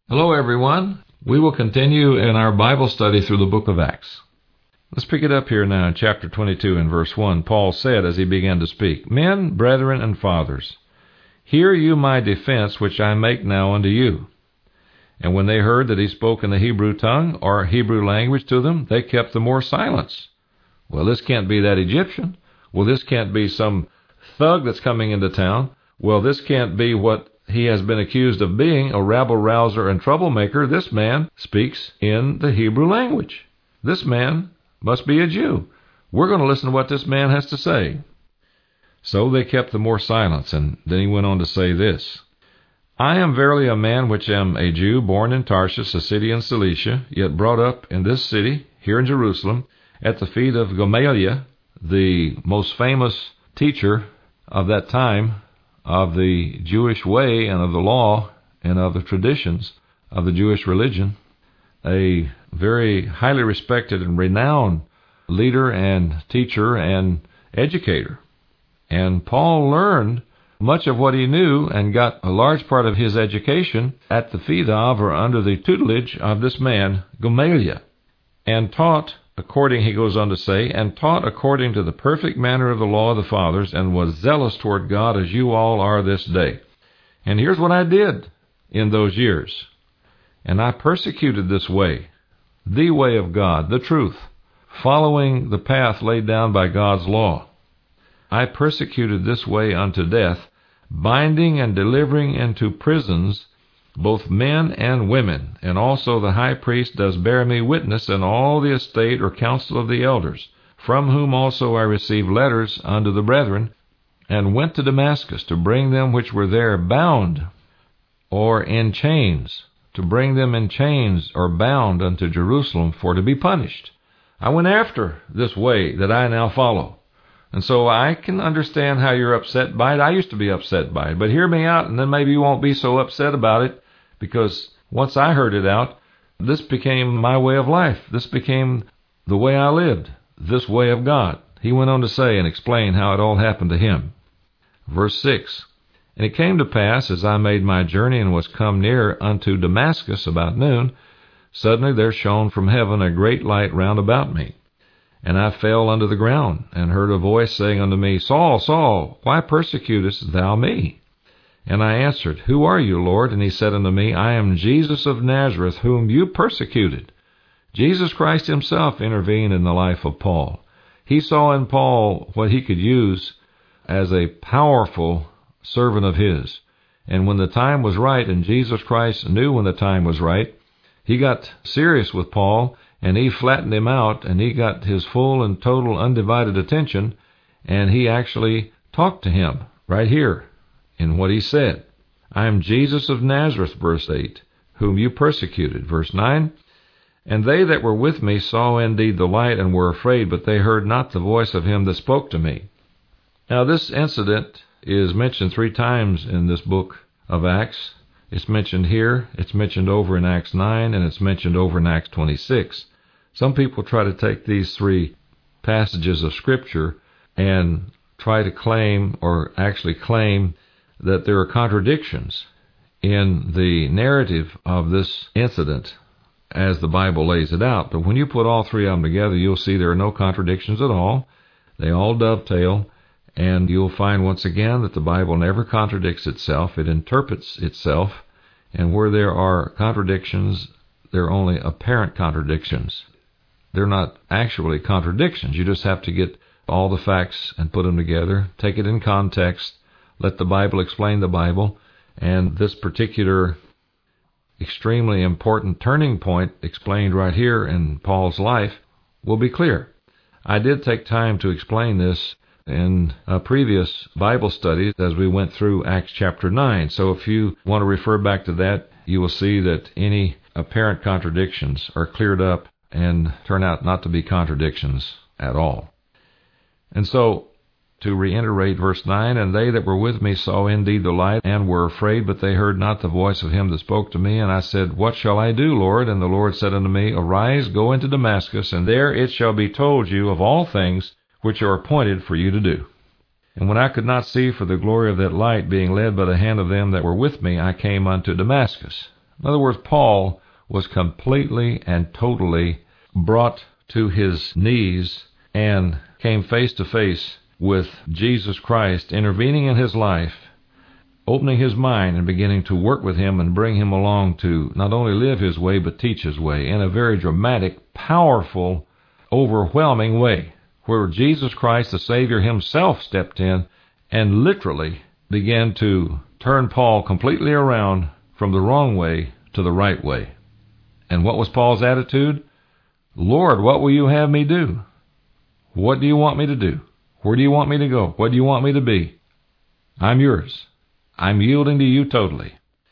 Hello, everyone. We will continue in our Bible study through the book of Acts. Let's pick it up here now in chapter 22 and verse 1. Paul said as he began to speak, Men, brethren, and fathers, hear you my defense which I make now unto you. And when they heard that he spoke in the Hebrew tongue or Hebrew language to them, they kept the more silence. Well, this can't be that Egyptian. Well, this can't be some thug that's coming into town. Well, this can't be what he has been accused of being, a rabble-rouser and troublemaker. This man speaks in the Hebrew language. This man must be a Jew. We're going to listen to what this man has to say. So they kept the more silence, and then he went on to say this. I am verily a man which am a Jew, born in Tarshish, a city in Cilicia, yet brought up in this city, here in Jerusalem, at the feet of Gamaliel, the most famous teacher of that time, of the Jewish way and of the law and of the traditions of the Jewish religion, a very highly respected and renowned leader and teacher and educator. And Paul learned much of what he knew and got a large part of his education at the feet of or under the tutelage of this man, Gamaliel, and taught according, he goes on to say, and taught according to the perfect manner of the law of the fathers, and was zealous toward God as you all are this day. And here's what I did in those years. And I persecuted this way, the way of God, the truth, following the path laid down by God's law. I persecuted this way unto death, binding and delivering into prisons both men and women, and also the high priest does bear me witness, and all the estate or council of the elders, from whom also I received letters unto the brethren, and went to Damascus to bring them which were there bound, or in chains, to bring them in chains or bound unto Jerusalem for to be punished. I went after this way that I now follow. And so I can understand how you're upset by it. I used to be upset by it, but hear me out, and then maybe you won't be so upset about it. Because once I heard it out, this became my way of life. This became the way I lived, this way of God. He went on to say and explain how it all happened to him. Verse 6, And it came to pass, as I made my journey and was come near unto Damascus about noon, suddenly there shone from heaven a great light round about me. And I fell unto the ground, and heard a voice saying unto me, Saul, Saul, why persecutest thou me? And I answered, Who are you, Lord? And he said unto me, I am Jesus of Nazareth, whom you persecuted. Jesus Christ himself intervened in the life of Paul. He saw in Paul what he could use as a powerful servant of his. And when the time was right, and Jesus Christ knew when the time was right, he got serious with Paul, and he flattened him out, and he got his full and total undivided attention, and he actually talked to him right here. In what he said, I am Jesus of Nazareth, verse 8, whom you persecuted. Verse 9, And they that were with me saw indeed the light and were afraid, but they heard not the voice of him that spoke to me. Now this incident is mentioned 3 times in this book of Acts. It's mentioned here, it's mentioned over in Acts 9, and it's mentioned over in Acts 26. Some people try to take these 3 passages of Scripture and try to claim, or actually claim, that there are contradictions in the narrative of this incident as the Bible lays it out. But when you put all 3 of them together, you'll see there are no contradictions at all. They all dovetail, and you'll find once again that the Bible never contradicts itself. It interprets itself, and where there are contradictions, they're only apparent contradictions. They're not actually contradictions. You just have to get all the facts and put them together, take it in context, let the Bible explain the Bible, and this particular extremely important turning point explained right here in Paul's life will be clear. I did take time to explain this in a previous Bible study as we went through Acts chapter 9. So if you want to refer back to that, you will see that any apparent contradictions are cleared up and turn out not to be contradictions at all. And so, to reiterate verse 9, And they that were with me saw indeed the light, and were afraid, but they heard not the voice of him that spoke to me. And I said, What shall I do, Lord? And the Lord said unto me, Arise, go into Damascus, and there it shall be told you of all things which are appointed for you to do. And when I could not see for the glory of that light, being led by the hand of them that were with me, I came unto Damascus. In other words, Paul was completely and totally brought to his knees and came face to face with Jesus Christ, intervening in his life, opening his mind and beginning to work with him and bring him along to not only live his way but teach his way in a very dramatic, powerful, overwhelming way, where Jesus Christ, the Savior himself, stepped in and literally began to turn Paul completely around from the wrong way to the right way. And what was Paul's attitude? Lord, what will you have me do? What do you want me to do? Where do you want me to go? What do you want me to be? I'm yours. I'm yielding to you totally.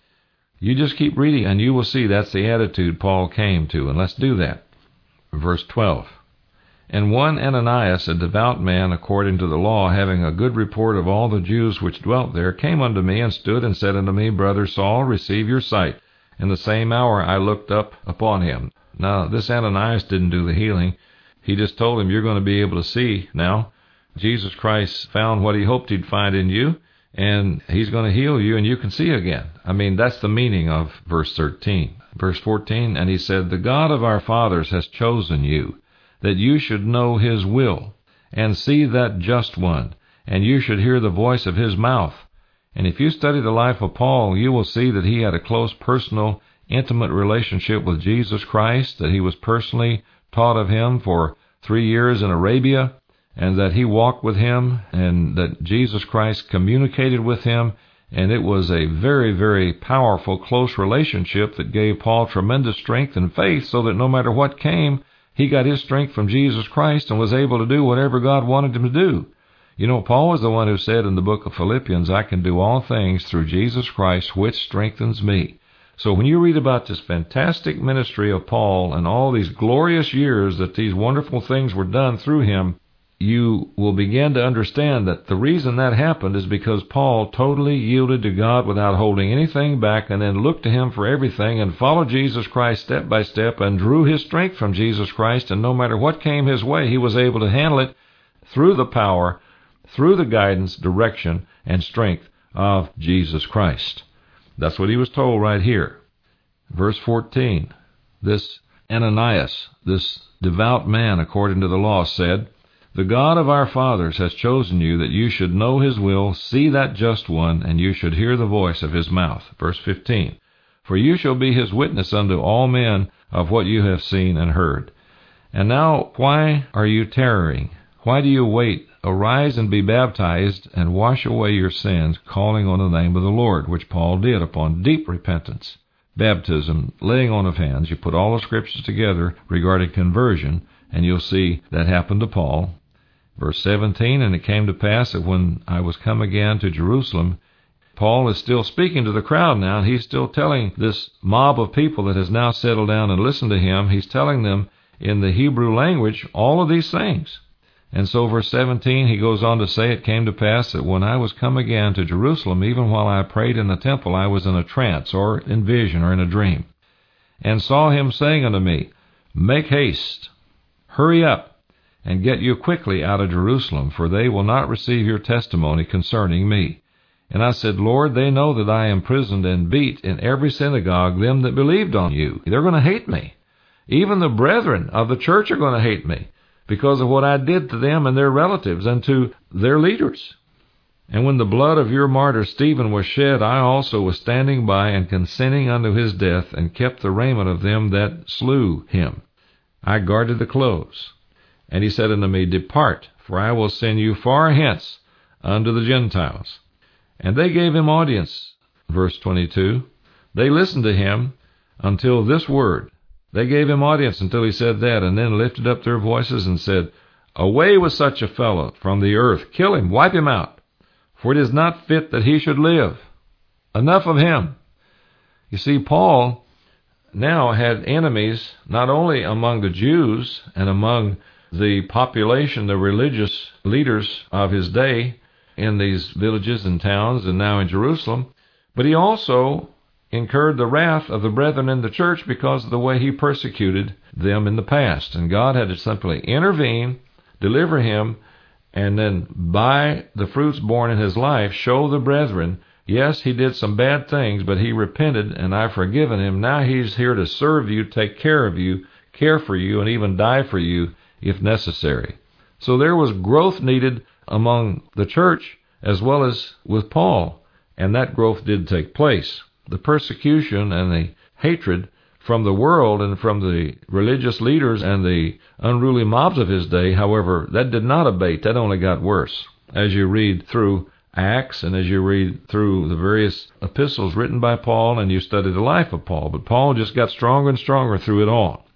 You just keep reading and you will see that's the attitude Paul came to. And let's do that. Verse 12. And one Ananias, a devout man according to the law, having a good report of all the Jews which dwelt there, came unto me and stood and said unto me, Brother Saul, receive your sight. In the same hour I looked up upon him. Now, this Ananias didn't do the healing. He just told him, you're going to be able to see now. Jesus Christ found what he hoped he'd find in you, and he's going to heal you, and you can see again. I mean, that's the meaning of verse 13. Verse 14, and he said, the God of our fathers has chosen you, that you should know his will, and see that just one, and you should hear the voice of his mouth. And if you study the life of Paul, you will see that he had a close, personal, intimate relationship with Jesus Christ, that he was personally taught of him for 3 years in Arabia, and that he walked with him, and that Jesus Christ communicated with him, and it was a very, very powerful, close relationship that gave Paul tremendous strength and faith, so that no matter what came, he got his strength from Jesus Christ and was able to do whatever God wanted him to do. You know, Paul was the one who said in the book of Philippians, I can do all things through Jesus Christ, which strengthens me. So when you read about this fantastic ministry of Paul and all these glorious years that these wonderful things were done through him, you will begin to understand that the reason that happened is because Paul totally yielded to God without holding anything back, and then looked to him for everything and followed Jesus Christ step by step and drew his strength from Jesus Christ, and no matter what came his way, he was able to handle it through the power, through the guidance, direction, and strength of Jesus Christ. That's what he was told right here. Verse 14, this Ananias, this devout man according to the law, said, the God of our fathers has chosen you that you should know his will, see that just one, and you should hear the voice of his mouth. Verse 15, for you shall be his witness unto all men of what you have seen and heard. And now, why are you tarrying? Why do you wait? Arise and be baptized, and wash away your sins, calling on the name of the Lord, which Paul did upon deep repentance. Baptism, laying on of hands, you put all the scriptures together regarding conversion, and you'll see that happened to Paul. Verse 17, and it came to pass that when I was come again to Jerusalem, Paul is still speaking to the crowd now, and he's still telling this mob of people that has now settled down and listened to him, he's telling them in the Hebrew language all of these things. And so verse 17, he goes on to say, it came to pass that when I was come again to Jerusalem, even while I prayed in the temple, I was in a trance, or in vision, or in a dream, and saw him saying unto me, make haste, hurry up, and get you quickly out of Jerusalem, for they will not receive your testimony concerning me. And I said, Lord, they know that I am imprisoned and beat in every synagogue them that believed on you. They're going to hate me. Even the brethren of the church are going to hate me because of what I did to them and their relatives and to their leaders. And when the blood of your martyr Stephen was shed, I also was standing by and consenting unto his death, and kept the raiment of them that slew him. I guarded the clothes. And he said unto me, depart, for I will send you far hence unto the Gentiles. And they gave him audience. Verse 22, they listened to him until this word. They gave him audience until he said that, and then lifted up their voices and said, away with such a fellow from the earth, kill him, wipe him out, for it is not fit that he should live. Enough of him. You see, Paul now had enemies not only among the Jews and among the population, the religious leaders of his day in these villages and towns and now in Jerusalem, but he also incurred the wrath of the brethren in the church because of the way he persecuted them in the past. And God had to simply intervene, deliver him, and then by the fruits born in his life, show the brethren Yes, he did some bad things, but he repented, and I've forgiven him. Now he's here to serve you, take care of you, care for you, and even die for you if necessary. So there was growth needed among the church as well as with Paul, and that growth did take place. The persecution and the hatred from the world and from the religious leaders and the unruly mobs of his day, however, that did not abate. That only got worse. As you read through Acts and as you read through the various epistles written by Paul and you study the life of Paul, but Paul just got stronger and stronger through it all.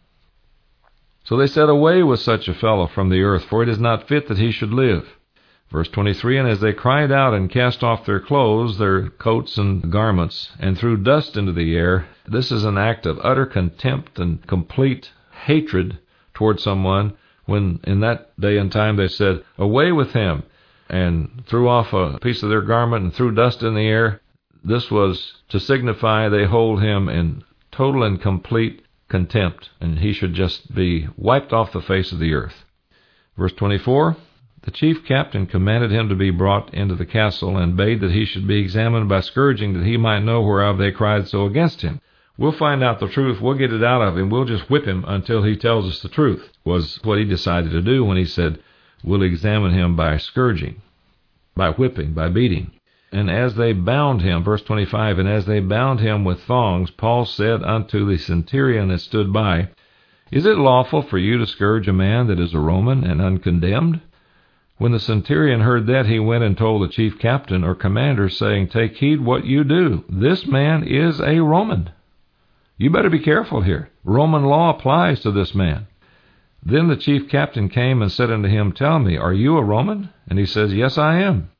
So they said, away with such a fellow from the earth, for it is not fit that he should live. Verse 23, and as they cried out and cast off their clothes, their coats and garments, and threw dust into the air, this is an act of utter contempt and complete hatred toward someone, when in that day and time they said, away with him, and threw off a piece of their garment and threw dust in the air. This was to signify they hold him in total and complete contempt, and he should just be wiped off the face of the earth. Verse 24, the chief captain commanded him to be brought into the castle, and bade that he should be examined by scourging, that he might know whereof they cried so against him. We'll find out the truth, we'll get it out of him, we'll just whip him until he tells us the truth, was what he decided to do when he said, we'll examine him by scourging, by whipping, by beating. And as they bound him, verse 25, and as they bound him with thongs, Paul said unto the centurion that stood by, is it lawful for you to scourge a man that is a Roman and uncondemned? When the centurion heard that, he went and told the chief captain or commander, saying, take heed what you do. This man is a Roman. You better be careful here. Roman law applies to this man. Then the chief captain came and said unto him, tell me, are you a Roman? And he says, yes, I am.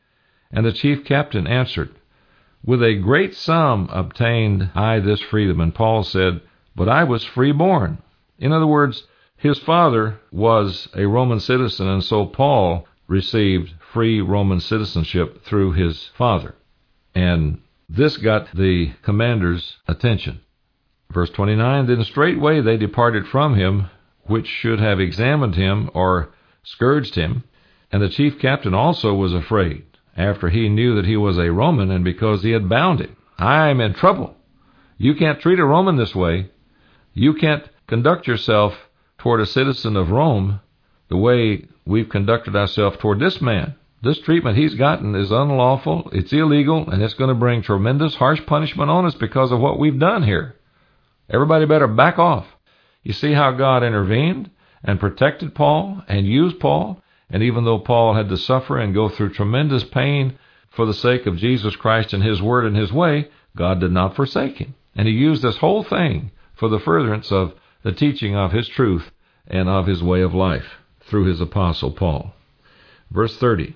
And the chief captain answered, with a great sum obtained I this freedom. And Paul said, but I was freeborn. In other words, his father was a Roman citizen, and so Paul received free Roman citizenship through his father. And this got the commander's attention. Verse 29, then straightway they departed from him, which should have examined him or scourged him. And the chief captain also was afraid, after he knew that he was a Roman, and because he had bound him. I'm in trouble. You can't treat a Roman this way. You can't conduct yourself toward a citizen of Rome the way we've conducted ourselves toward this man. This treatment he's gotten is unlawful, it's illegal, and it's going to bring tremendous harsh punishment on us because of what we've done here. Everybody better back off. You see how God intervened and protected Paul and used Paul, and even though Paul had to suffer and go through tremendous pain for the sake of Jesus Christ and his word and his way, God did not forsake him. And he used this whole thing for the furtherance of the teaching of his truth and of his way of life through his apostle Paul. Verse 30,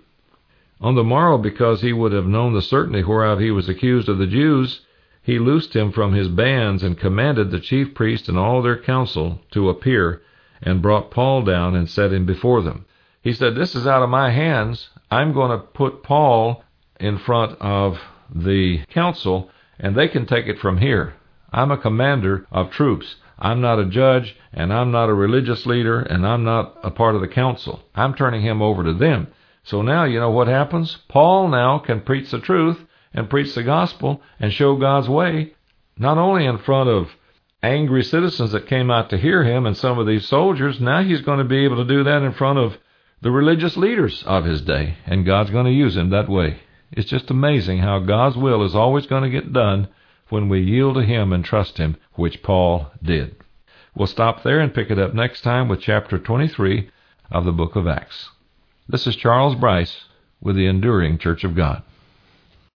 on the morrow, because he would have known the certainty whereof he was accused of the Jews, he loosed him from his bands and commanded the chief priest and all their council to appear, and brought Paul down and set him before them. He said, this is out of my hands. I'm going to put Paul in front of the council, and they can take it from here. I'm a commander of troops. I'm not a judge, and I'm not a religious leader, and I'm not a part of the council. I'm turning him over to them. So now you know what happens? Paul now can preach the truth and preach the gospel and show God's way, not only in front of angry citizens that came out to hear him and some of these soldiers. Now he's going to be able to do that in front of the religious leaders of his day, and God's going to use him that way. It's just amazing how God's will is always going to get done when we yield to him and trust him, which Paul did. We'll stop there and pick it up next time with chapter 23 of the book of Acts. This is Charles Bryce with the Enduring Church of God.